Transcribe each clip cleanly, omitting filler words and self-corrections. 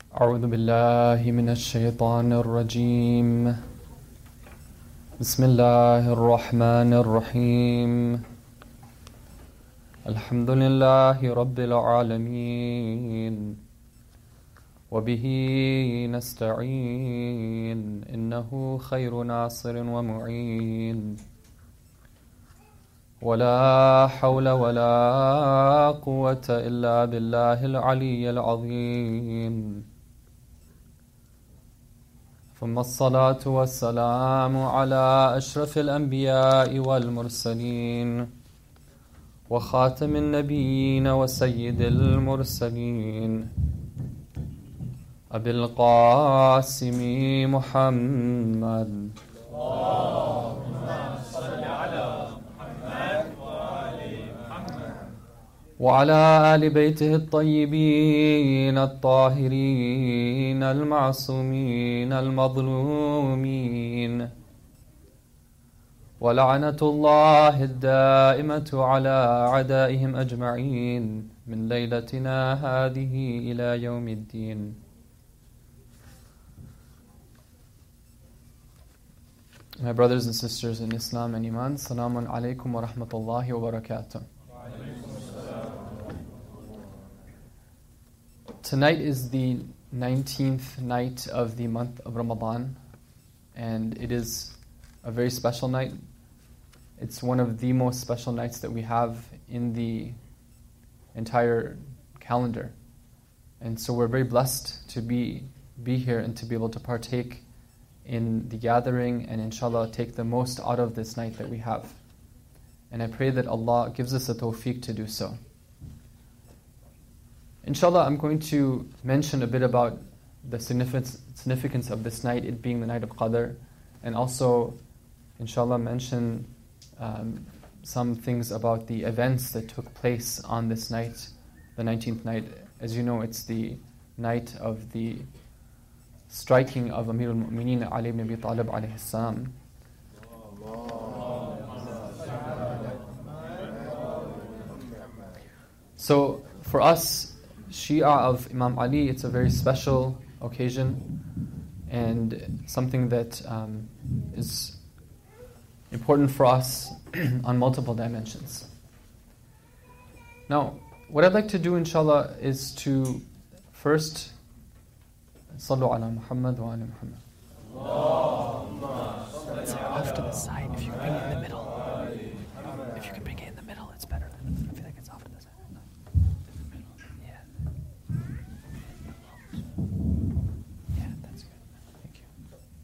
أعوذ بالله من الشيطان الرجيم. بسم الله الرحمن الرحيم. الحمد لله رب العالمين وبه نستعين إنه خير ناصر ومعين ولا حول ولا قوة إلا بالله العلي العظيم. ثم الصلاة والسلام على أشرف الأنبياء والمرسلين وخاتم النبيين وسيد المرسلين أبي القاسم محمد وعلى آل بيته الطيبين الطاهرين المعصومين المظلومين ولعنة الله الدائمة على أعدائهم أجمعين من ليلتنا هذه إلى يوم الدين. My brothers and sisters in Islam and Iman, Assalamu alaikum wa rahmatullahi wa barakatuh. Tonight is the 19th night of the month of Ramadan, and it is a very special night. It's one of the most special nights that we have in the entire calendar. And so we're very blessed to be here and to be able to partake in the gathering and inshallah take the most out of this night that we have. And I pray that Allah gives us the tawfiq to do so. Inshallah, I'm going to mention a bit about the significance of this night, it being the night of Qadr, and also, inshallah, mention some things about the events that took place on this night, the 19th night. As you know, it's the night of the striking of Amir al-Mu'mineen Ali ibn Abi Talib alayhi salam. So, for us, Shia of Imam Ali, it's a very special occasion and something that is important for us on multiple dimensions. Now, what I'd like to do, inshallah, is to first Sallu ala Muhammad wa ala Muhammad. It's off to the side. If you bring it in the middle. If you can bring it in the middle, it's better. I feel like it's off to the side. Yeah, that's good. Thank you.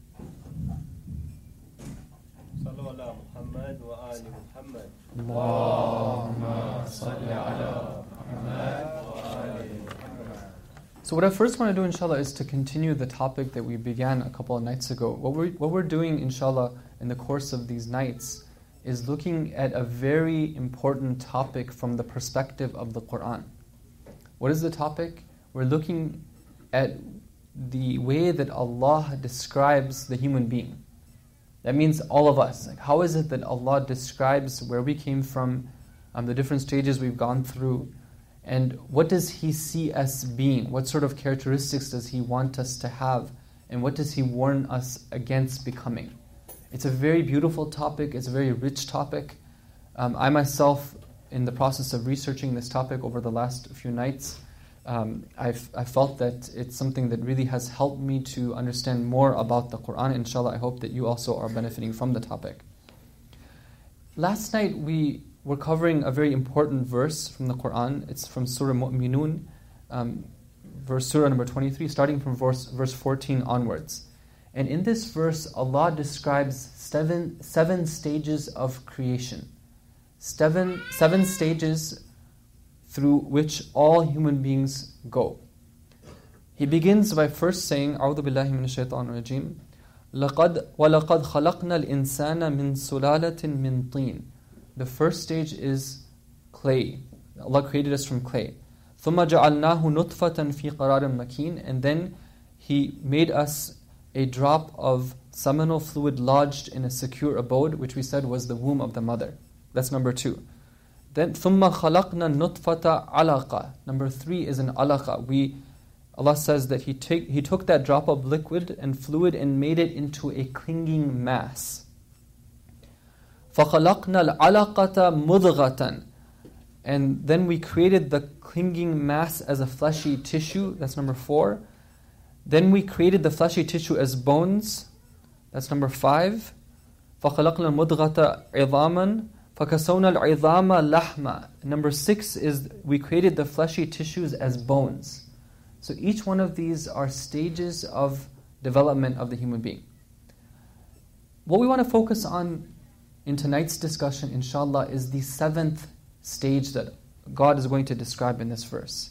Sallu ala Muhammad wa ali Muhammad. Allahumma salli ala Muhammad wa ali Muhammad. So what I first want to do, inshallah, is to continue the topic that we began a couple of nights ago. What we're doing, inshallah, in the course of these nights is looking at a very important topic from the perspective of the Quran. What is the topic? We're looking at the way that Allah describes the human being. That means all of us. Like, how is it that Allah describes where we came from, the different stages we've gone through, and what does He see us being? What sort of characteristics does He want us to have? And what does He warn us against becoming? It's a very beautiful topic. It's a very rich topic. I myself, in the process of researching this topic over the last few nights, I felt that it's something that really has helped me to understand more about the Quran. Inshallah, I hope that you also are benefiting from the topic. Last night we were covering a very important verse from the Quran. It's from Surah Mu'minun, Surah number 23, starting from verse 14 onwards. And in this verse, Allah describes seven stages of creation. Seven stages through which all human beings go. He begins by first saying, A'udhu billahi minash shaitanir rajim, وَلَقَدْ خَلَقْنَا الْإِنسَانَ مِنْ سُلَالَةٍ مِنْ طِينٍ. The first stage is clay. Allah created us from clay. ثُمَّ جَعَلْنَاهُ نُطْفَةً فِي قَرَارٍ مَكِينٍ. And then He made us a drop of seminal fluid lodged in a secure abode, which we said was the womb of the mother. That's number 2. Then ثُمَّ خَلَقْنَا النُّطْفَةَ عَلَقَةً. Number 3 is an alaqa. We Allah says that He took that drop of liquid and fluid and made it into a clinging mass. فَخَلَقْنَا الْعَلَقَةَ مُضْغَةً. And then we created the clinging mass as a fleshy tissue. That's number 4. Then we created the fleshy tissue as bones. That's number 5. فَخَلَقْنَا الْمُضْغَةَ عِظَامًا فَكَسَوْنَا الْعِظَامَ لَحْمًا. Number 6 is we created the fleshy tissues as bones. So each one of these are stages of development of the human being. What we want to focus on in tonight's discussion, inshallah, is the 7th stage that God is going to describe in this verse.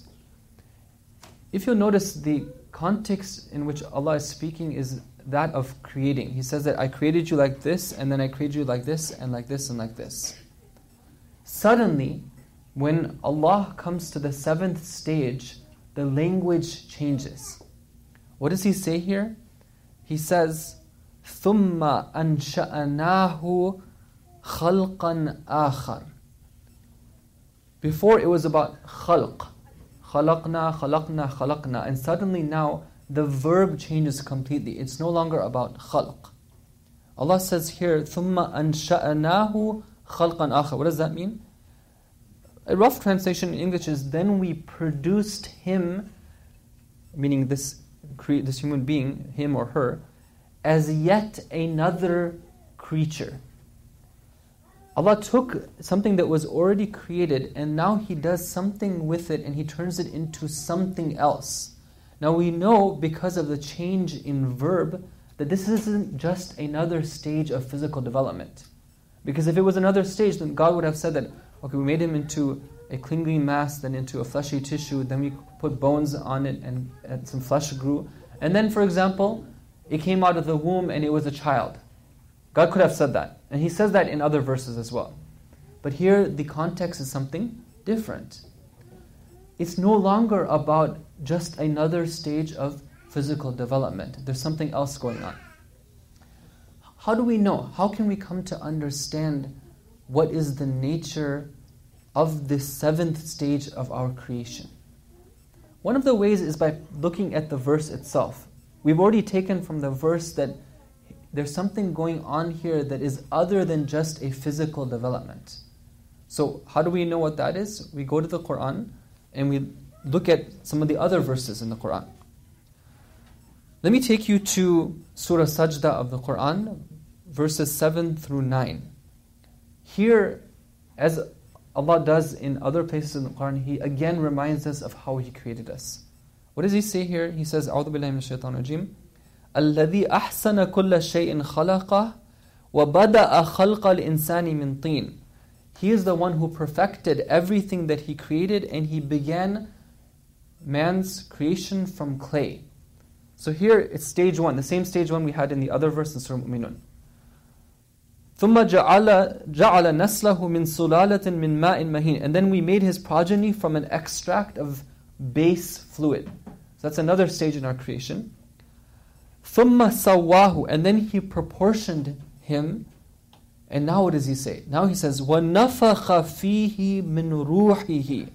If you'll notice, the context in which Allah is speaking is that of creating. He says that I created you like this, and then I created you like this, and like this, and like this. Suddenly, when Allah comes to the 7th stage, the language changes. What does He say here? He says, ثُمَّ أَنْشَأَنَاهُ خَلْقًا آخَرٍ. Before it was about khalq. Khalaqna. And suddenly now the verb changes completely. It's no longer about khalq. Allah says here, ثُمَّ أَنْشَأَنَاهُ خَلْقًا آخَرٍ. What does that mean? A rough translation in English is, then we produced him, meaning this human being, him or her, as yet another creature. Allah took something that was already created and now He does something with it and He turns it into something else. Now we know, because of the change in verb, that this isn't just another stage of physical development. Because if it was another stage, then God would have said that, okay, we made him into a clinging mass, then into a fleshy tissue, then we put bones on it and some flesh grew. And then, for example, it came out of the womb and it was a child. God could have said that. And He says that in other verses as well. But here the context is something different. It's no longer about just another stage of physical development. There's something else going on. How do we know? How can we come to understand what is the nature of this 7th stage of our creation? One of the ways is by looking at the verse itself. We've already taken from the verse that there's something going on here that is other than just a physical development. So how do we know what that is? We go to the Quran and we look at some of the other verses in the Quran. Let me take you to Surah Sajda of the Quran, verses 7 through 9. Here, as Allah does in other places in the Quran, He again reminds us of how He created us. What does He say here? He says, أعوذ بالله من الشيطان الرجيم الذي أحسن كل شيء خلقه وبدأ خلق الإنسان من طين. He is the one who perfected everything that He created, and He began man's creation from clay. So here it's stage 1, the same stage 1 we had in the other verse in Surah Mu'minun. ثُمَّ جَعَلَ نَسْلَهُ مِنْ سُلَالَةٍ مِنْ مَاءٍ مَهِينٍ. And then we made his progeny from an extract of base fluid. So that's another stage in our creation. ثُمَّ سَوَّاهُ. And then He proportioned him. And now what does He say? Now He says, وَنَفَخَ فِيهِ مِنْ رُوحِهِ.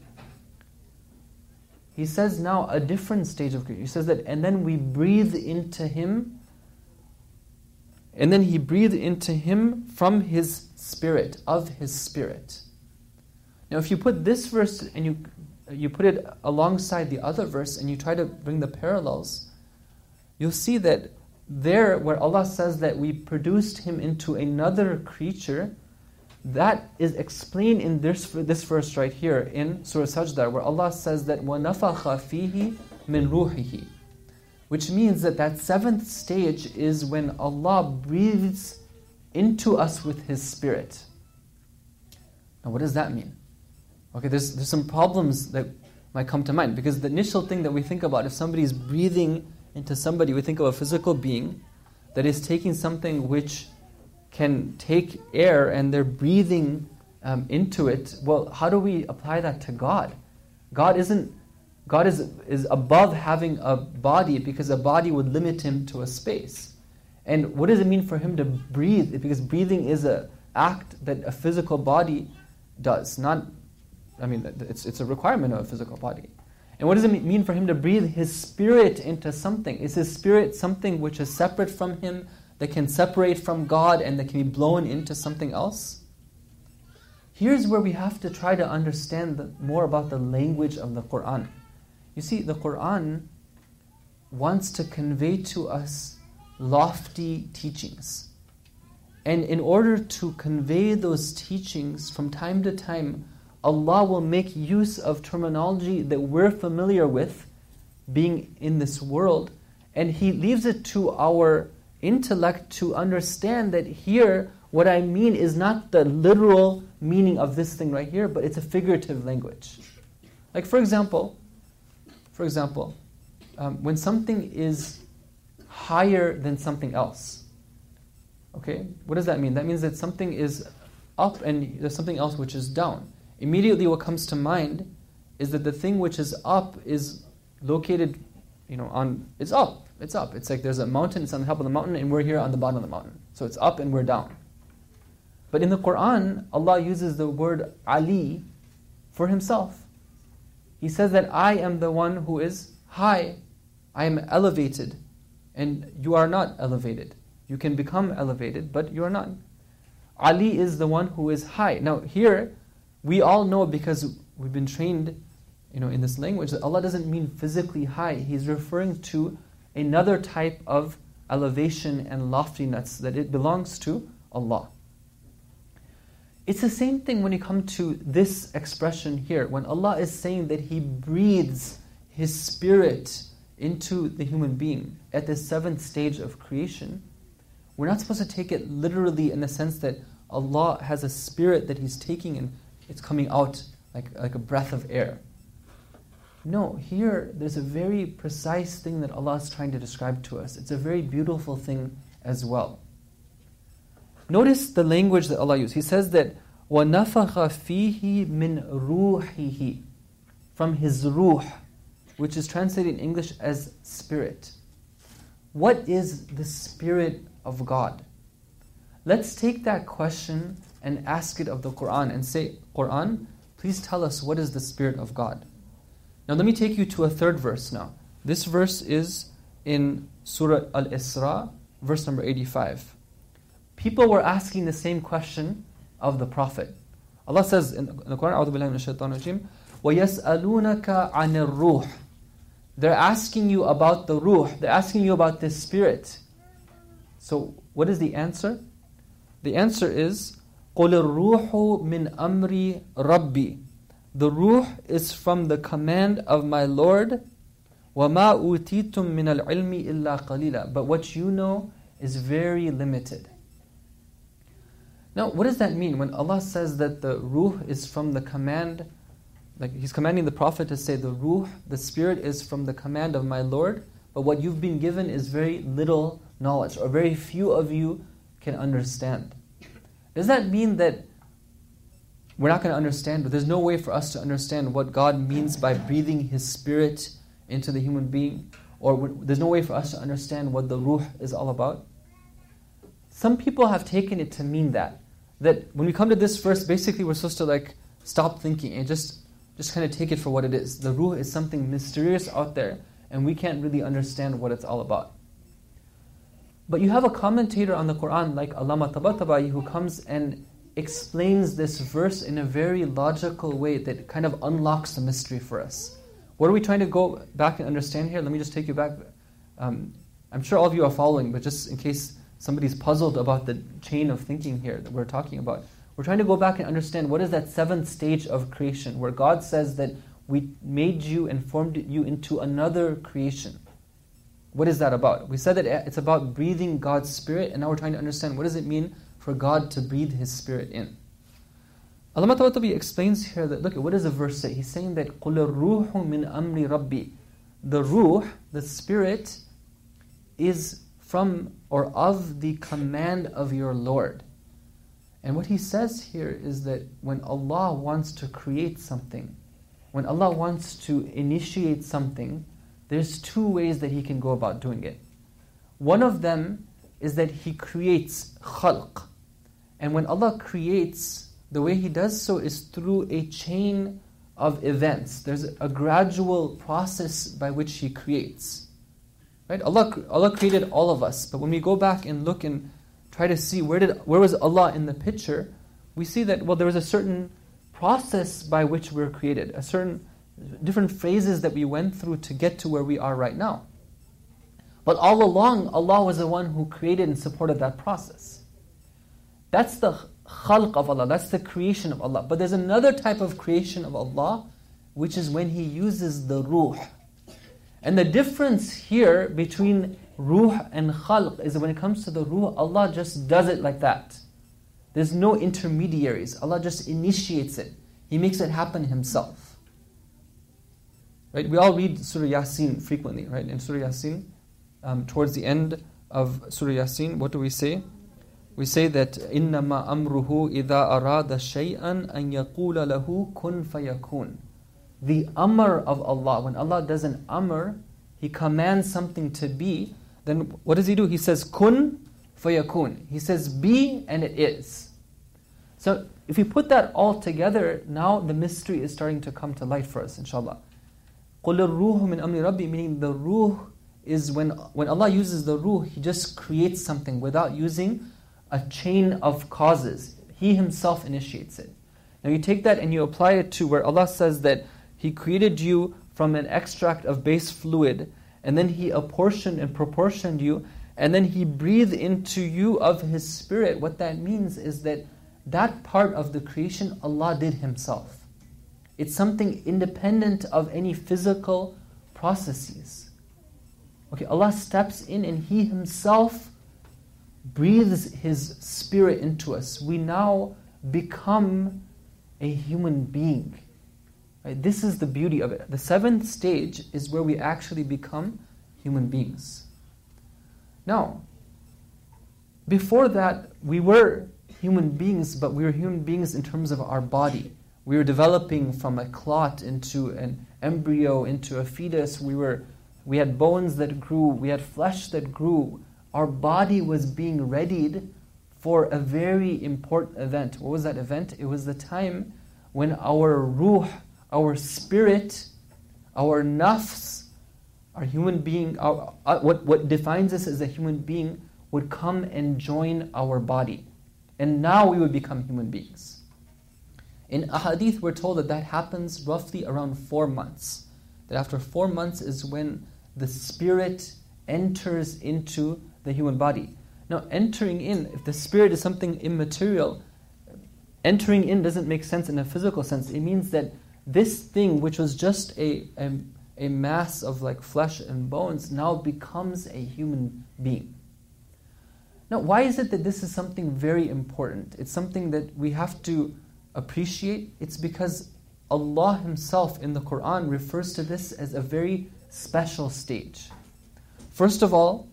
He says now a different stage of creation. He says that, and then we breathe into him, and then He breathed into him from His spirit, of His spirit. Now if you put this verse and you put it alongside the other verse and you try to bring the parallels, you'll see that there where Allah says that we produced him into another creature, that is explained in this verse right here in Surah Sajda, where Allah says that وَنَفَخَ فِيهِ مِنْ رُوحِهِ, which means that 7th stage is when Allah breathes into us with His Spirit. Now what does that mean? Okay, there's some problems that might come to mind, because the initial thing that we think about, if somebody is breathing into somebody, we think of a physical being that is taking something which can take air and they're breathing into it. Well, how do we apply that to God? God is above having a body, because a body would limit Him to a space. And what does it mean for Him to breathe? Because breathing is an act that a physical body does. It's a requirement of a physical body. And what does it mean for Him to breathe His Spirit into something? Is His Spirit something which is separate from Him, that can separate from God and that can be blown into something else? Here's where we have to try to understand more about the language of the Qur'an. You see, the Qur'an wants to convey to us lofty teachings. And in order to convey those teachings from time to time, Allah will make use of terminology that we're familiar with, being in this world, and He leaves it to our intellect to understand that here, what I mean is not the literal meaning of this thing right here, but it's a figurative language. Like for example, when something is higher than something else, okay, what does that mean? That means that something is up and there's something else which is down. Immediately what comes to mind is that the thing which is up is located, it's up. It's like there's a mountain, it's on the top of the mountain, and we're here on the bottom of the mountain. So it's up and we're down. But in the Qur'an, Allah uses the word Ali for Himself. He says that I am the one who is high. I am elevated. And you are not elevated. You can become elevated, but you are not. Ali is the one who is high. Now here, we all know, because we've been trained in this language, that Allah doesn't mean physically high. He's referring to another type of elevation and loftiness, that it belongs to Allah. It's the same thing when you come to this expression here. When Allah is saying that He breathes His Spirit into the human being at the 7th stage of creation, we're not supposed to take it literally in the sense that Allah has a spirit that He's taking and it's coming out like a breath of air. No, here there's a very precise thing that Allah is trying to describe to us. It's a very beautiful thing as well. Notice the language that Allah used. He says that وَنَفَخَ فِيهِ مِنْ رُوحِهِ, from His ruh, which is translated in English as spirit. What is the Spirit of God? Let's take that question and ask it of the Qur'an and say, Qur'an, please tell us what is the Spirit of God. Now let me take you to a third verse now. This verse is in Surah Al-Isra, verse number 85. People were asking the same question of the Prophet. Allah says in the Quran, أعوذ بالله من الشيطان الرجيم, وَيَسْأَلُونَكَ عَنِ الرُّوحِ. They're asking you about the ruh. They're asking you about this spirit. So what is the answer? The answer is, قُلِ الرُّوحُ مِنْ أَمْرِ رَبِّي. The ruh is from the command of my Lord. وَمَا أُوتِيتُم مِّنَ الْعِلْمِ إِلَّا قَلِيلًا. But what you know is very limited. Now, what does that mean? When Allah says that the ruh is from the command, like He's commanding the Prophet to say the ruh, the spirit is from the command of my Lord, but what you've been given is very little knowledge, or very few of you can understand. Does that mean that we're not going to understand, but there's no way for us to understand what God means by breathing His Spirit into the human being? Or there's no way for us to understand what the ruh is all about? Some people have taken it to mean that when we come to this verse, basically we're supposed to stop thinking and just kind of take it for what it is. The ruh is something mysterious out there, and we can't really understand what it's all about. But you have a commentator on the Qur'an like Allama Tabatabai, who comes and explains this verse in a very logical way that kind of unlocks the mystery for us. What are we trying to go back and understand here? Let me just take you back. I'm sure all of you are following, but just in case somebody's puzzled about the chain of thinking here that we're talking about, we're trying to go back and understand what is that 7th stage of creation where God says that we made you and formed you into another creation. What is that about? We said that it's about breathing God's Spirit, and now we're trying to understand what does it mean for God to breathe His Spirit in. Allama Tabatabai explains here that, look, what does the verse say? He's saying that قُلِ الرُّوحُ مِنْ أَمْرِ رَبِّي. The ruh, the Spirit, is from or of the command of your Lord. And what he says here is that when Allah wants to create something, when Allah wants to initiate something, there's 2 ways that He can go about doing it. One of them is that He creates khalq. And when Allah creates, the way He does so is through a chain of events. There's a gradual process by which He creates. Right? Allah created all of us, but when we go back and look and try to see where was Allah in the picture, we see that, well, there was a certain process by which we were created, a certain different phases that we went through to get to where we are right now. But all along, Allah was the one who created and supported that process. That's the khalq of Allah, that's the creation of Allah. But there's another type of creation of Allah, which is when He uses the ruh. And the difference here between ruh and khalq is that when it comes to the ruh, Allah just does it like that. There's no intermediaries. Allah just initiates it. He makes it happen Himself. Right? We all read Surah Yasin frequently, right? In Surah Yasin, towards the end of Surah Yasin, what do we say? We say that إِنَّمَا أَمْرُهُ إِذَا أَرَادَ شَيْئًا أَن يَقُولَ لَهُ كُن فَيَكُونَ. The amr of Allah, when Allah does an amr, He commands something to be, then what does He do? He says kun fayakun. He says be, and it is. So if we put that all together, now the mystery is starting to come to light for us, inshallah. قُلِ الرُّوحُ مِنْ أَمْرِ رَبِّي, meaning the ruh is when Allah uses the ruh, He just creates something without using a chain of causes. He Himself initiates it. Now you take that and you apply it to where Allah says that He created you from an extract of base fluid, and then He apportioned and proportioned you, and then He breathed into you of His Spirit. What that means is that that part of the creation Allah did Himself. It's something independent of any physical processes. Okay, Allah steps in and He Himself breathes His Spirit into us. We now become a human being. Right? This is the beauty of it. The seventh stage is where we actually become human beings. Now, before that, we were human beings, but we were human beings in terms of our body. We were developing from a clot into an embryo, into a fetus. We had bones that grew, we had flesh that grew. Our body was being readied for a very important event. What was that event? It was the time when our ruh, our spirit, our nafs, our human being, what defines us as a human being, would come and join our body. And now we would become human beings. In ahadith, we're told that happens roughly around 4 months. That after 4 months is when the spirit enters into the human body. Now, entering in, if the spirit is something immaterial, entering in doesn't make sense in a physical sense. It means that this thing, which was just a mass of like flesh and bones, now becomes a human being. Now, why is it that this is something very important? It's something that we have to appreciate. It's because Allah Himself in the Quran refers to this as a very special stage. First of all,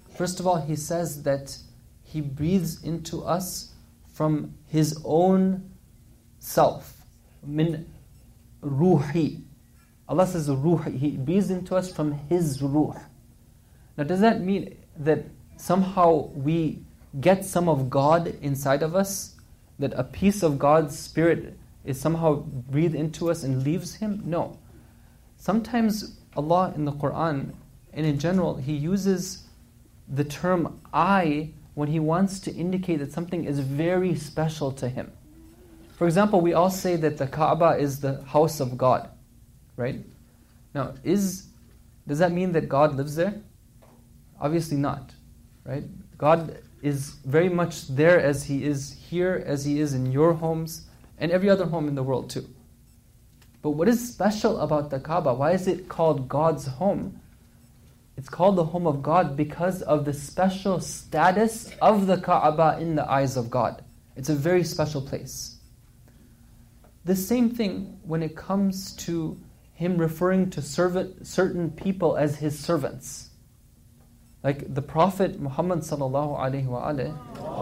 He says that He breathes into us from His own self. Min ruhi. Allah says ruhi. He breathes into us from His ruh. Now does that mean that somehow we get some of God inside of us? That a piece of God's Spirit is somehow breathed into us and leaves Him? No. Sometimes Allah in the Quran, and in general, He uses the term I when He wants to indicate that something is very special to Him. For example, we all say that the Kaaba is the house of God, right? Now, does that mean that God lives there? Obviously not, right? God is very much there as He is here, as He is in your homes, and every other home in the world too. But what is special about the Kaaba? Why is it called God's home? It's called the home of God because of the special status of the Kaaba in the eyes of God. It's a very special place. The same thing when it comes to Him referring to certain people as His servants. Like the Prophet Muhammad sallallahu alaihi wasallam.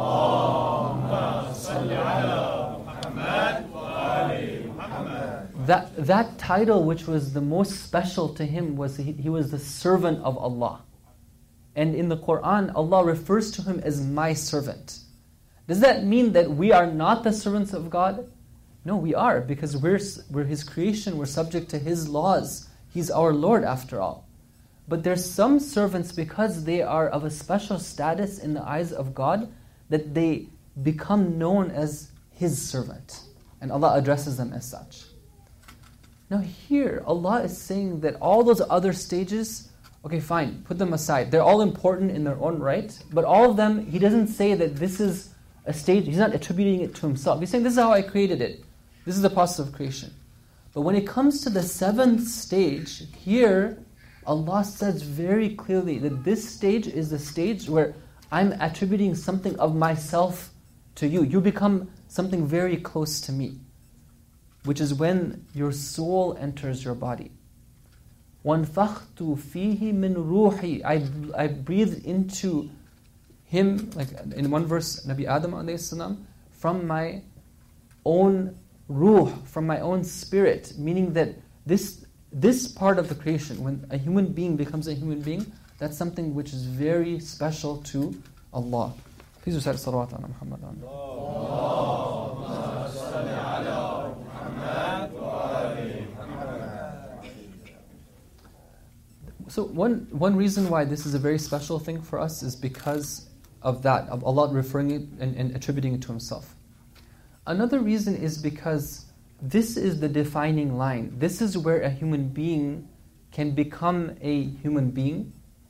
That title, which was the most special to him, was he was the servant of Allah. And in the Quran, Allah refers to him as my servant. Does that mean that we are not the servants of God? No, we are, because we're His creation, we're subject to His laws. He's our Lord after all. But there's some servants, because they are of a special status in the eyes of God, that they become known as His servant. And Allah addresses them as such. Now here, Allah is saying that all those other stages, okay, fine, put them aside. They're all important in their own right, but all of them, He doesn't say that this is a stage, He's not attributing it to Himself. He's saying, this is how I created it. This is the process of creation. But when it comes to the seventh stage, here, Allah says very clearly that this stage is the stage where I'm attributing something of myself to you. You become something very close to me, which is when your soul enters your body. وَانْفَخْتُ فِيهِ مِنْ رُوحِي, I breathed into him, like in one verse, Nabi Adam alayhi salam, from my own ruh, from my own spirit, meaning that this part of the creation, when a human being becomes a human being, that's something which is very special to Allah. Please recite salawat ala Muhammad. So one reason why this is a very special thing for us is because of that, of Allah referring it and attributing it to Himself. Another reason is because this is the defining line. This is where a human being can become a human being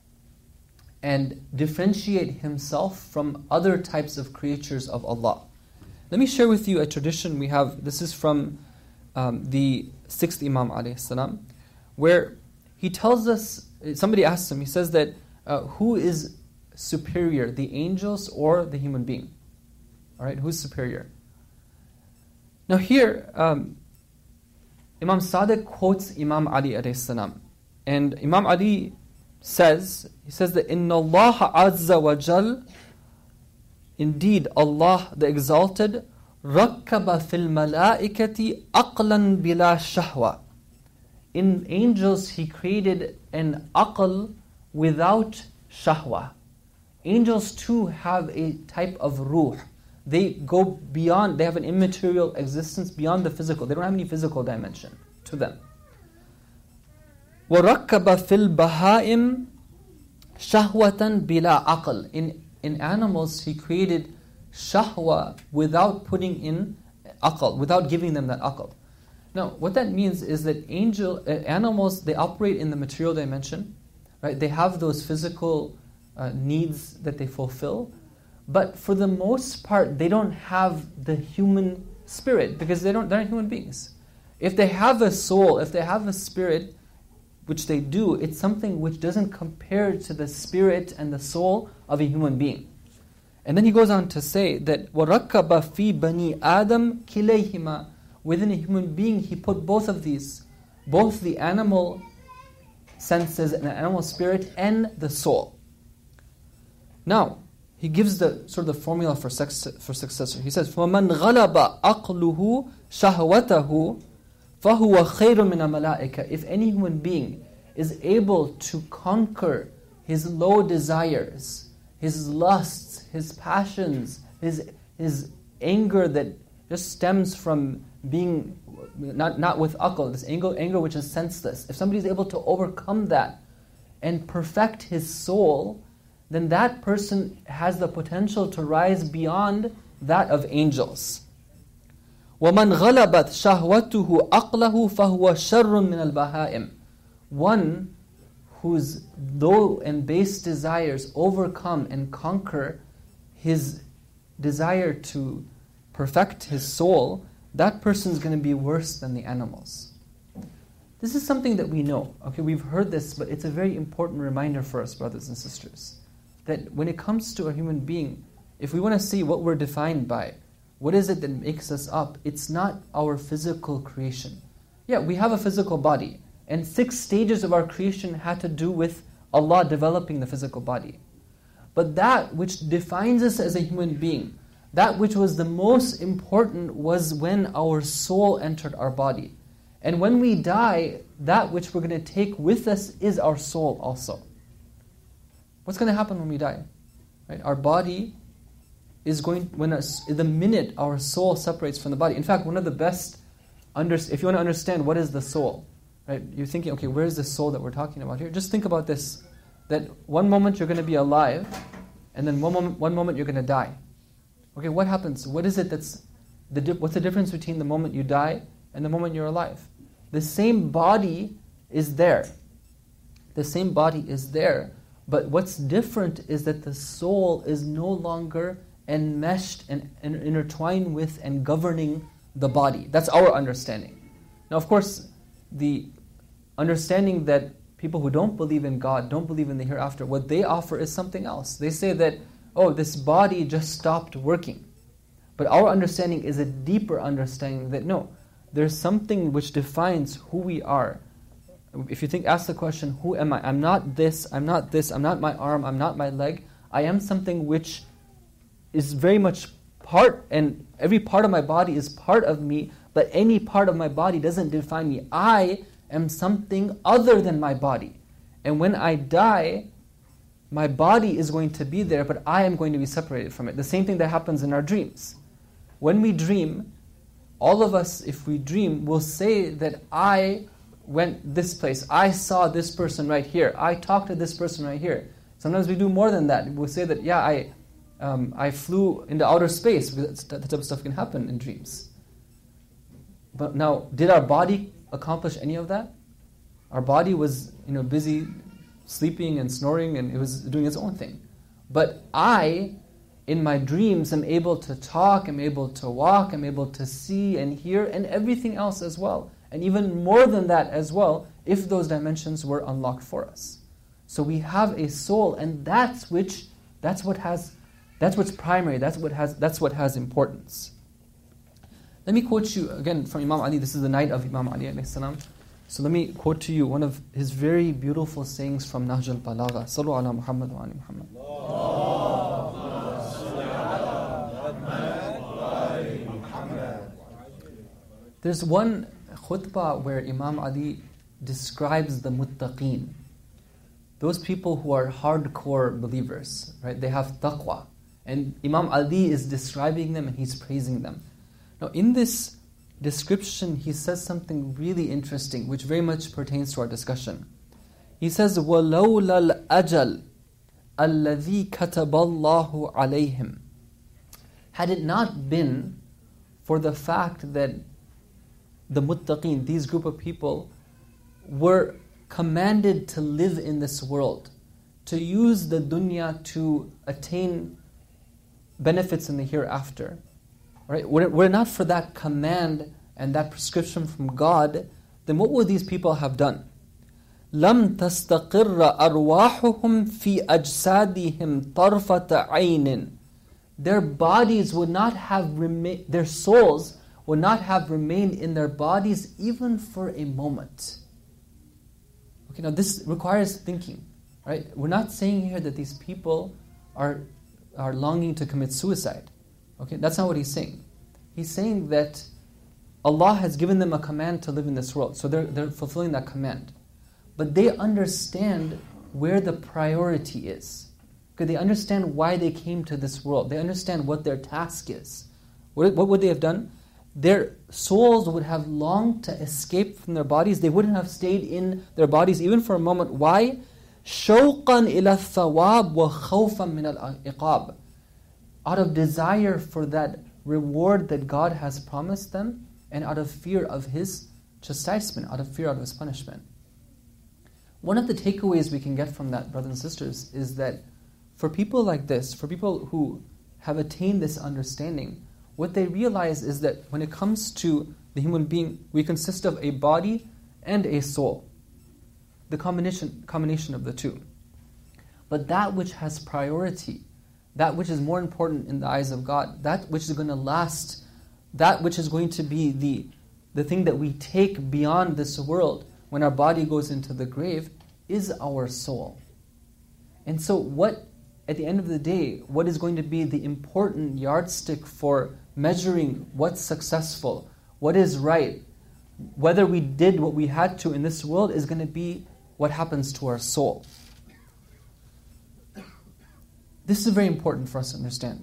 and differentiate himself from other types of creatures of Allah. Let me share with you a tradition we have. This is from the 6th Imam alayhi salam, where he tells us, somebody asks him, he says that who is superior, the angels or the human being? All right, who's superior? Now here, Imam Sadiq quotes Imam Ali alayhi salam, and Imam Ali says, he says that Inna Allah azza wa jal, indeed Allah the Exalted, rakkaba fil malaikati aqlan bila shahwa. In angels He created an aql without shahwa. Angels too have a type of ruh. They go beyond, they have an immaterial existence beyond the physical. They don't have any physical dimension to them. وَرَكَّبَ فِي الْبَهَائِمِ شَهْوَةً بِلَا عَقْلٍ. In animals, He created shahwa without putting in aql, without giving them that aql. Now, what that means is that animals, they operate in the material dimension, right? They have those physical needs that they fulfill, but for the most part, they don't have the human spirit because they're not human beings. If they have a soul, if they have a spirit, which they do, it's something which doesn't compare to the spirit and the soul of a human being. And then he goes on to say that وَرَكَّبَ فِي بَنِي آدَمْ كِلَيْهِمَا. Within a human being, He put both of these, both the animal senses and the animal spirit and the soul. Now, he gives the sort of the formula for success. He says, فَمَنْ غَلَبَ أَقْلُهُ شَهْوَتَهُ فَهُوَ خَيْرٌ مِنَ الْمَلَائِكَةِ. If any human being is able to conquer his low desires, his lusts, his passions, his anger that just stems from being not with aql, this anger which is senseless. If somebody is able to overcome that and perfect his soul, then that person has the potential to rise beyond that of angels. وَمَنْ غَلَبَتْ شَهْوَتُهُ أَقْلَهُ فَهُوَ شَرٌّ مِنَ الْبَهَائِمِ. One whose low and base desires overcome and conquer his desire to perfect his soul, that person is going to be worse than the animals. This is something that we know. Okay, we've heard this, but it's a very important reminder for us, brothers and sisters, that when it comes to a human being, if we want to see what we're defined by, what is it that makes us up, it's not our physical creation. Yeah, we have a physical body, and 6 stages of our creation had to do with Allah developing the physical body. But that which defines us as a human being, that which was the most important, was when our soul entered our body. And when we die, that which we're going to take with us is our soul also. What's going to happen when we die? Right? Our body is going, the minute our soul separates from the body. In fact, one of the best, if you want to understand what is the soul, right? You're thinking, okay, where is the soul that we're talking about here? Just think about this, that one moment you're going to be alive, and then one moment you're going to die. Okay, what happens? What is it what's the difference between the moment you die and the moment you're alive? The same body is there. The same body is there, but what's different is that the soul is no longer enmeshed and intertwined with and governing the body. That's our understanding. Now, of course, the understanding that people who don't believe in God, don't believe in the hereafter, what they offer is something else. They say that, oh, this body just stopped working. But our understanding is a deeper understanding that no, there's something which defines who we are. If you ask the question, who am I? I'm not this, I'm not this, I'm not my arm, I'm not my leg. I am something which is very much part, and every part of my body is part of me, but any part of my body doesn't define me. I am something other than my body. And when I die, my body is going to be there, but I am going to be separated from it. The same thing that happens in our dreams. When we dream, all of us, if we dream, will say that I went this place, I saw this person right here, I talked to this person right here. Sometimes we do more than that. We'll say that, yeah, I flew into outer space, because that type of stuff can happen in dreams. But now, did our body accomplish any of that? Our body was, busy sleeping and snoring, and it was doing its own thing. But I, in my dreams, am able to talk, I'm able to walk, I'm able to see and hear, and everything else as well. And even more than that as well, if those dimensions were unlocked for us. So we have a soul, and that's what's primary, that's what has importance. Let me quote you again from Imam Ali. This is the night of Imam Ali alayhi salam. So let me quote to you one of his very beautiful sayings from Nahj al-Balagha. Sallu ala Muhammad wa ali Muhammad. There's one khutbah where Imam Ali describes the muttaqeen. Those people who are hardcore believers, right? They have taqwa. And Imam Ali is describing them and he's praising them. Now in this description, he says something really interesting, which very much pertains to our discussion. He says, وَلَوْلَا الْأَجَلِ الَّذِي كَتَبَ اللَّهُ عَلَيْهِمْ. Had it not been for the fact that the muttaqeen, these group of people, were commanded to live in this world, to use the dunya to attain benefits in the hereafter. Right? Were it not for that command and that prescription from God, then what would these people have done? لَمْ تَسْتَقِرَّ أَرْوَاحُهُمْ فِي أَجْسَادِهِمْ طَرْفَةَ عَيْنٍ. Their bodies would not have remained, their souls would not have remained in their bodies even for a moment. Okay, now this requires thinking, right? We're not saying here that these people are longing to commit suicide. Okay, that's not what he's saying. He's saying that Allah has given them a command to live in this world, so they're fulfilling that command. But they understand where the priority is. Okay, they understand why they came to this world. They understand what their task is. What would they have done? Their souls would have longed to escape from their bodies. They wouldn't have stayed in their bodies even for a moment. Why? شَوْقًا إِلَى الثَّوَابِ وَخَوْفًا مِنَ الْعِقَابِ. Out of desire for that reward that God has promised them, and out of fear of His chastisement, out of fear of His punishment. One of the takeaways we can get from that, brothers and sisters, is that for people like this, for people who have attained this understanding, what they realize is that when it comes to the human being, we consist of a body and a soul. The combination of the two. But that which has priority, that which is more important in the eyes of God, that which is going to last, that which is going to be the thing that we take beyond this world when our body goes into the grave, is our soul. And so at the end of the day, what is going to be the important yardstick for measuring what's successful, what is right, whether we did what we had to in this world, is going to be what happens to our soul. This is very important for us to understand.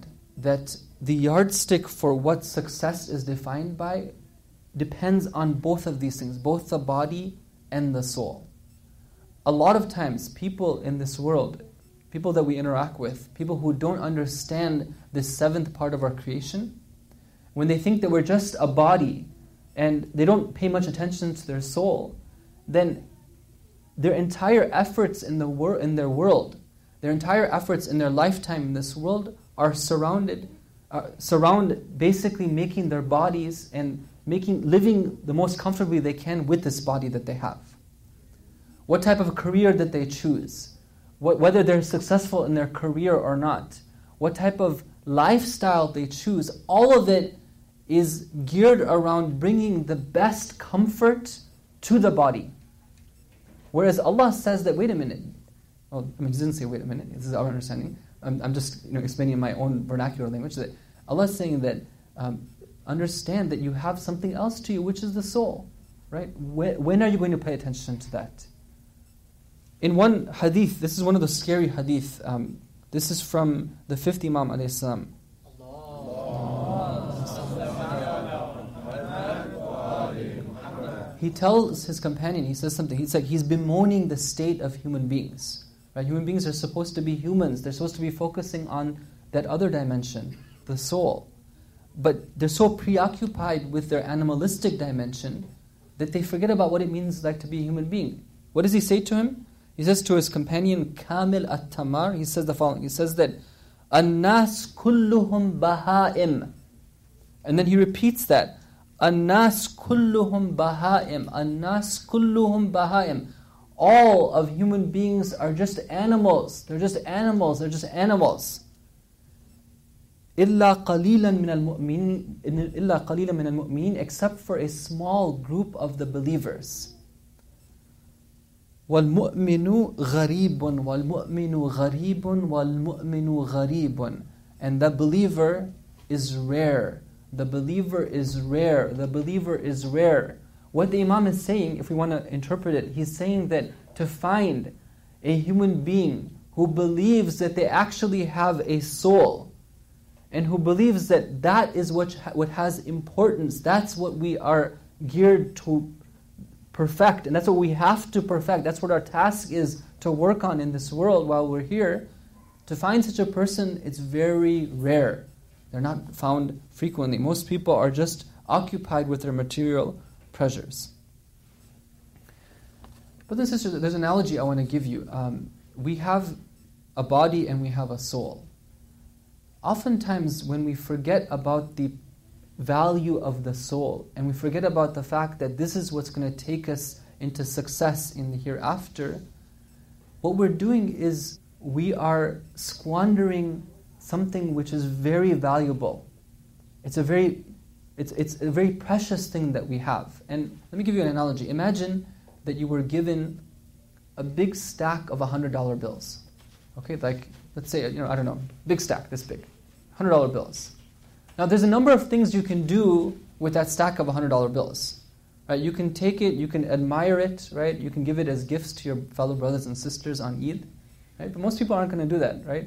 that the yardstick for what success is defined by depends on both of these things, both the body and the soul. A lot of times, people in this world, people that we interact with, people who don't understand this seventh part of our creation, when they think that we're just a body and they don't pay much attention to their soul, then their entire efforts in their world, their entire efforts in their lifetime in this world are surround basically making their bodies and living the most comfortably they can with this body that they have. What type of a career that they choose, whether they're successful in their career or not, what type of lifestyle they choose, all of it is geared around bringing the best comfort to the body. Whereas Allah says that, wait a minute. Well, He doesn't say, wait a minute. This is our understanding. I'm just explaining in my own vernacular language that Allah is saying that understand that you have something else to you, which is the soul. Right? When are you going to pay attention to that? In one hadith, this is one of the scary hadith. This is from the 5th Imam alayhi salam. He tells his companion, he says something. He's bemoaning the state of human beings. Right? Human beings are supposed to be humans. They're supposed to be focusing on that other dimension, the soul. But they're so preoccupied with their animalistic dimension that they forget about what it means like to be a human being. What does he say to him? He says to his companion Kamil at-Tamar, he says the following. He says that An-nas kulluhum baha'im. And then he repeats that. An-nas kulluhum baha'im. An-nas kulluhum baha'im. All of human beings are just animals. They're just animals. They're just animals. إِلَّا قَلِيلًا مِنَ الْمُؤْمِنِينَ, except for a small group of the believers. وَالْمُؤْمِنُ غَرِيبٌ وَالْمُؤْمِنُ غَرِيبٌ وَالْمُؤْمِنُ غَرِيبٌ. And the believer is rare. The believer is rare. The believer is rare. What the Imam is saying, if we want to interpret it, he's saying that to find a human being who believes that they actually have a soul, and who believes that that is what has importance, that's what we are geared to perfect, and that's what we have to perfect, that's what our task is to work on in this world while we're here. To find such a person, it's very rare. They're not found frequently. Most people are just occupied with their material pleasures. Brothers and sisters, there's an analogy I want to give you. We have a body and we have a soul. Oftentimes when we forget about the value of the soul, and we forget about the fact that this is what's going to take us into success in the hereafter, what we're doing is we are squandering something which is very valuable. It's a very precious thing that we have. And let me give you an analogy. Imagine that you were given a big stack of $100 bills. Okay, like let's say, I don't know, big stack, this big, $100 bills. Now there's a number of things you can do with that stack of $100 bills. Right? You can take it, you can admire it, right? You can give it as gifts to your fellow brothers and sisters on Eid. Right? But most people aren't going to do that, right?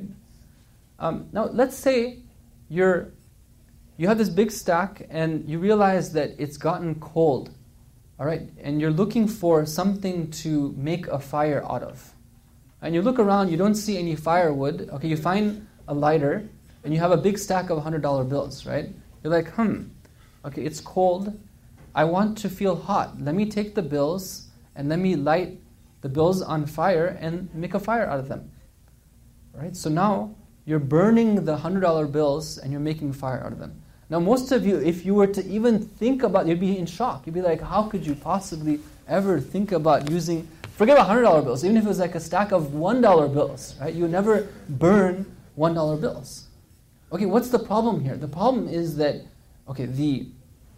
Now let's say you have this big stack and you realize that it's gotten cold, all right? And you're looking for something to make a fire out of. And you look around, you don't see any firewood. Okay, you find a lighter, and you have a big stack of $100 bills, right? You're like, okay, it's cold. I want to feel hot. Let me take the bills, and let me light the bills on fire and make a fire out of them. Right? So now, you're burning the $100 bills, and you're making fire out of them. Now, most of you, if you were to even think about, you'd be in shock. You'd be like, how could you possibly ever think about using, forget about $100 bills, even if it was like a stack of $1 bills, right? You would never burn $1 bills. Okay, what's the problem here? The problem is that, okay,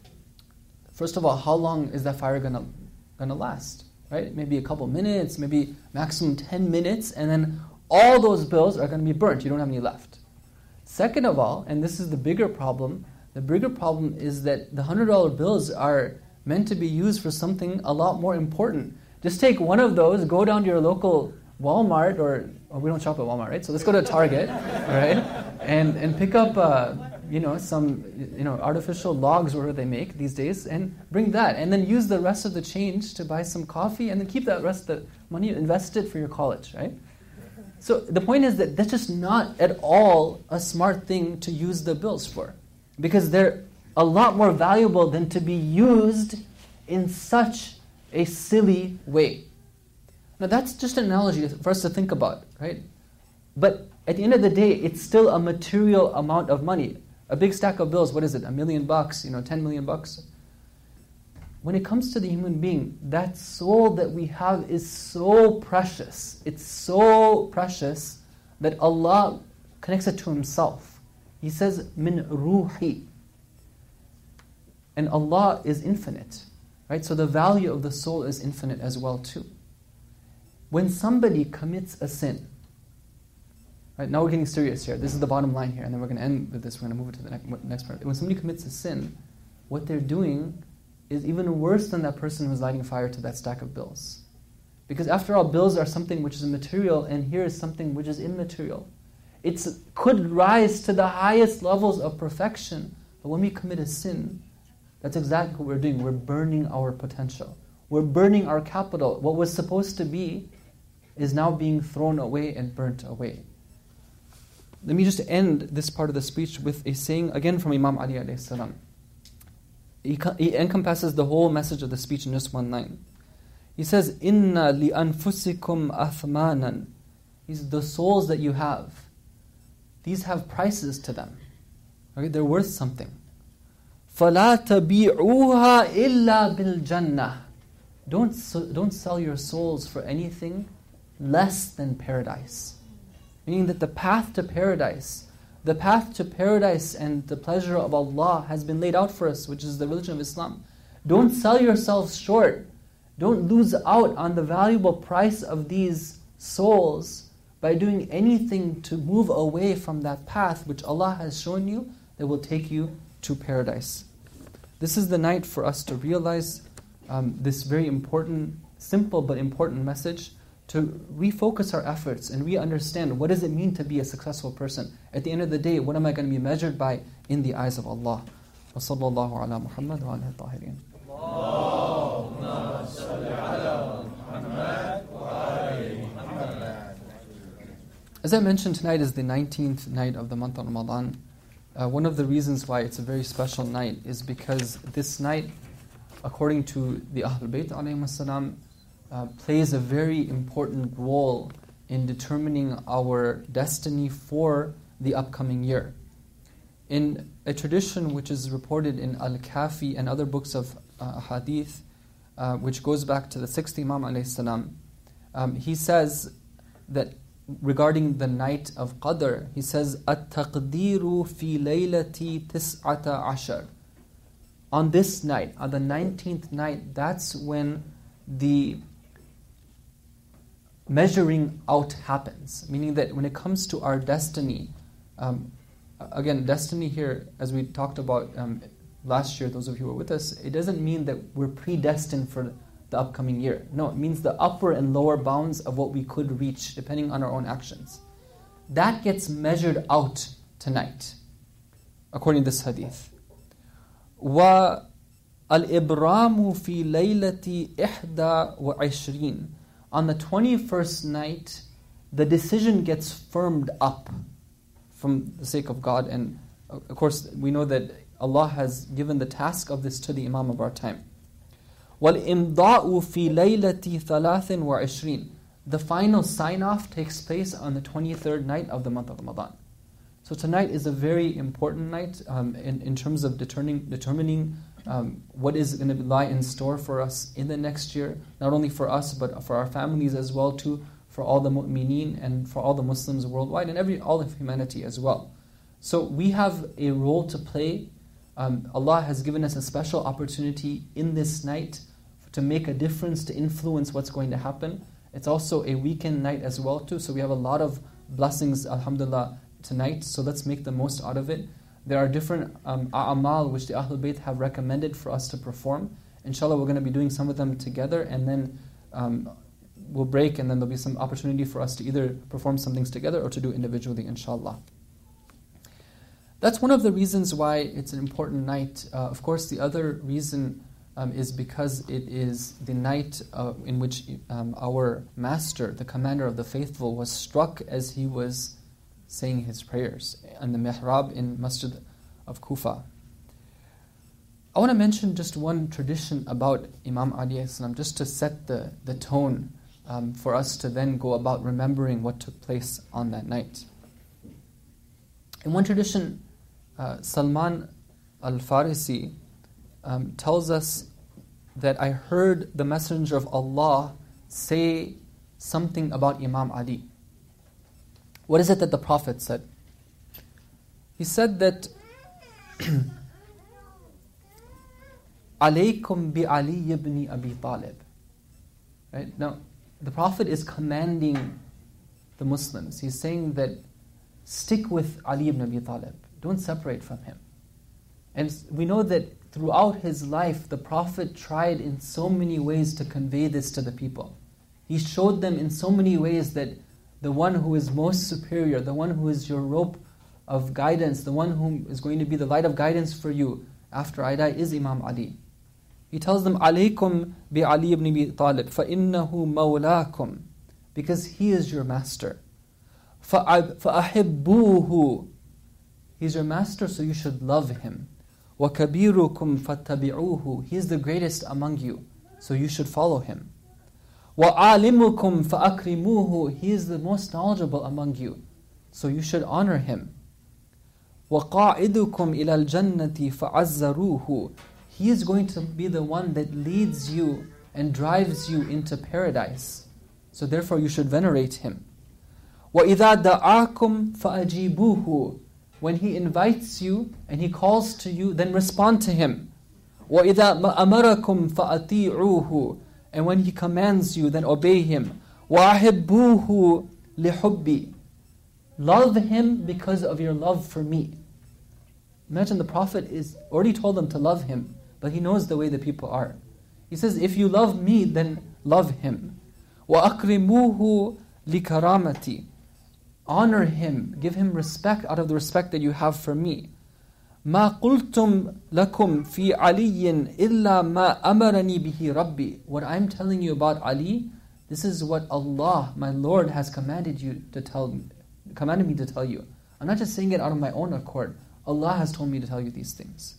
first of all, how long is that fire gonna last? Right? Maybe a couple minutes, maybe maximum 10 minutes, and then all those bills are gonna be burnt. You don't have any left. Second of all, and this is the bigger problem is that the $100 bills are meant to be used for something a lot more important. Just take one of those, go down to your local Walmart, or we don't shop at Walmart, right? So let's go to Target, right? And pick up, some, artificial logs, whatever they make these days, and bring that. And then use the rest of the change to buy some coffee, and then keep that rest of the money, invest it for your college, right? So the point is that that's just not at all a smart thing to use the bills for. Because they're a lot more valuable than to be used in such a silly way. Now that's just an analogy for us to think about, right? But at the end of the day, it's still a material amount of money. A big stack of bills, what is it? $1 million, $10 million. When it comes to the human being, that soul that we have is so precious. It's so precious that Allah connects it to Himself. He says, min ruhi. And Allah is infinite, right? So the value of the soul is infinite as well too. When somebody commits a sin, right, now we're getting serious here. This is the bottom line here, and then we're going to end with this. We're going to move it to the next part. When somebody commits a sin, what they're doing is even worse than that person who's lighting fire to that stack of bills. Because after all, bills are something which is material, and here is something which is immaterial. It could rise to the highest levels of perfection, but when we commit a sin, that's exactly what we're doing. We're burning our potential. We're burning our capital. What was supposed to be is now being thrown away and burnt away. Let me just end this part of the speech with a saying, again from Imam Ali alayhi salam. He encompasses the whole message of the speech in just one line. He says, Inna li anfusikum athmanan. These the souls that you have. These have prices to them. Okay, they're worth something. فَلَا تَبِيعُوهَا إِلَّا بِالْجَنَّةِ. Don't sell your souls for anything less than paradise. Meaning that the path to paradise and the pleasure of Allah has been laid out for us, which is the religion of Islam. Don't sell yourselves short. Don't lose out on the valuable price of these souls by doing anything to move away from that path which Allah has shown you that will take you to paradise. This is the night for us to realize this very important, simple but important message, to refocus our efforts and re-understand what does it mean to be a successful person. At the end of the day, what am I going to be measured by in the eyes of Allah? Wa sallallahu ala Muhammad wa alihi tahirin. Allahumma salli ala Muhammad wa alihi Muhammad. As I mentioned, tonight is the 19th night of the month of Ramadan. One of the reasons why it's a very special night is because this night, according to the Ahlul Bayt alayhim salam, plays a very important role in determining our destiny for the upcoming year. In a tradition which is reported in Al-Kafi and other books of hadith, which goes back to the 6th Imam alayhi salam, he says that regarding the night of Qadr, he says, "At-taqdeeru fi laylati tis'ata ashar." On this night, on the 19th night, that's when the measuring out happens. Meaning that when it comes to our destiny, again, destiny here, as we talked about last year, those of you who were with us, it doesn't mean that we're predestined for the upcoming year. No, it means the upper and lower bounds of what we could reach depending on our own actions. That gets measured out tonight, according to this hadith. وَالْإِبْرَامُ فِي لَيْلَةِ إِحْدَى وَعِشْرِينَ. On the 21st night, the decision gets firmed up from the sake of God. And of course, we know that Allah has given the task of this to the Imam of our time. وَالْإِمْضَاءُ فِي لَيْلَةِ ثَلَاثٍ وَعِشْرِينَ. The final sign-off takes place on the 23rd night of the month of Ramadan. So tonight is a very important night in terms of determining what is going to lie in store for us in the next year, not only for us, but for our families as well too, for all the mu'mineen and for all the Muslims worldwide and all of humanity as well. So we have a role to play. Allah has given us a special opportunity in this night to make a difference, to influence what's going to happen. It's also a weekend night as well too, so we have a lot of blessings, alhamdulillah, tonight, so let's make the most out of it. There are different a'amal which the Ahlul Bayt have recommended for us to perform. Inshallah, we're going to be doing some of them together, and then will break, and then there'll be some opportunity for us to either perform some things together or to do individually, inshallah. That's one of the reasons why it's an important night. Of course, the other reason is because it is the night in which our master, the commander of the faithful, was struck as he was saying his prayers in the mihrab in Masjid of Kufa. I want to mention just one tradition about Imam Ali as-salam, just to set the tone for us to then go about remembering what took place on that night. In one tradition, Salman al-Farisi tells us that I heard the Messenger of Allah say something about Imam Ali. What is it that the Prophet said? He said that alaykum bi Ali ibn Abi Talib. Right? Now, the Prophet is commanding the Muslims. He's saying that stick with Ali ibn Abi Talib. Don't separate from him. And we know that throughout his life, the Prophet tried in so many ways to convey this to the people. He showed them in so many ways that the one who is most superior, the one who is your rope of guidance, the one who is going to be the light of guidance for you after I die is Imam Ali. He tells them, alaykum bi Ali ibn Abi Talib, فَإِنَّهُ مَوْلَاكُمْ, because he is your master. فَأَحِبُّوهُ, he's your master, so you should love him. وَكَبِيرُكُمْ فَاتَّبِعُوهُ, he is the greatest among you, so you should follow him. وَعَالِمُكُمْ فَأَكْرِمُوهُ, he is the most knowledgeable among you, so you should honor him. وَقَاعِدُكُمْ إِلَى الْجَنَّةِ فَعَزَّرُوهُ, he is going to be the one that leads you and drives you into paradise, so therefore you should venerate him. وَإِذَا دَعَاكُمْ فَأَجِيبُوهُ, when he invites you and he calls to you, then respond to him. وَإِذَا أَمَرَكُمْ فَأَطِيعُوهُ, and when he commands you, then obey him. وَأَحِبُّوهُ لِحُبِّي, love him because of your love for me. Imagine the Prophet is already told them to love him, but he knows the way the people are. He says, if you love me, then love him. وَأَكْرِمُوهُ لِكَرَامَتِي, honor him, give him respect out of the respect that you have for me. مَا قُلْتُمْ لَكُمْ فِي عَلِيٍّ إِلَّا مَا أَمَرَنِي بِهِ رَبِّي, what I'm telling you about Ali, this is what Allah, my Lord, has commanded me to tell you. I'm not just saying it out of my own accord. Allah has told me to tell you these things.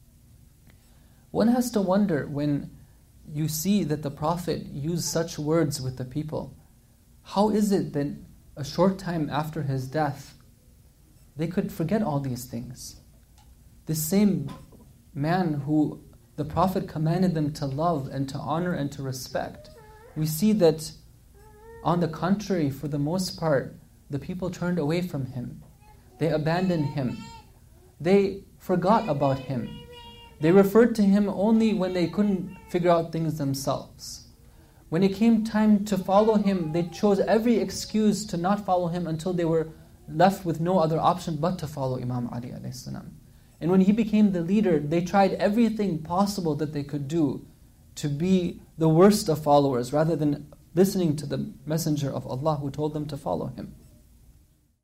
One has to wonder when you see that the Prophet used such words with the people, how is it that a short time after his death, they could forget all these things? This same man who the Prophet commanded them to love and to honor and to respect, we see that on the contrary, for the most part, the people turned away from him. They abandoned him. They forgot about him. They referred to him only when they couldn't figure out things themselves. When it came time to follow him, they chose every excuse to not follow him until they were left with no other option but to follow Imam Ali a.s. And when he became the leader, they tried everything possible that they could do to be the worst of followers rather than listening to the Messenger of Allah who told them to follow him.